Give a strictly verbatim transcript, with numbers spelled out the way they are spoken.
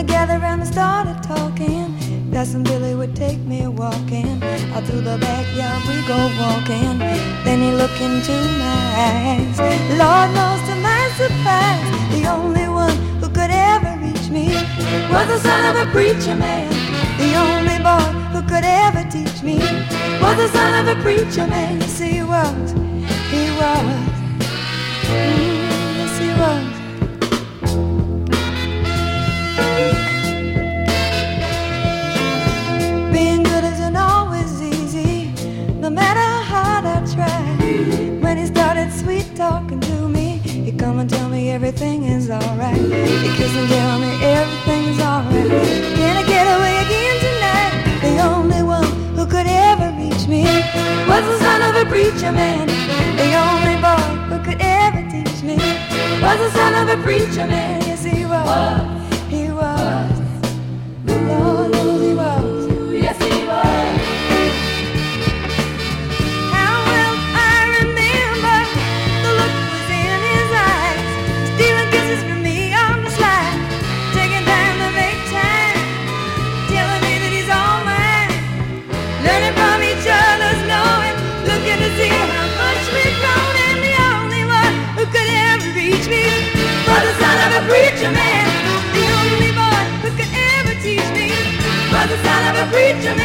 gathered round and started talking. Cousin Billy would take me walking. Out through the backyard we go walking. Then he looked into my eyes. Lord knows to my surprise, the only one who could ever reach me was the son of a preacher man. The only boy who could ever teach me was the son of a preacher man. Yes, he was, he was, mm, yes, he was. Being good isn't always easy, no matter how hard I try. When he started sweet talking to me, he'd come and tell me everything is alright. He'd kiss and tell me everything's alright. Can I get away again tonight? The only one who could ever reach me was the son of a preacher man. The only boy who could ever teach me was the son of a preacher man. Yes, he was, he was, Lord knows he was. Yes, he was. How well I remember the look was in his eyes, stealing kisses from me on the slide, taking time to make time, telling me that he's all mine, learning from each other's knowing, looking to see how much we've grown. And the only one who could ever reach me was the son of a preacher man. The only boy who could ever teach me was the son of a preacher man.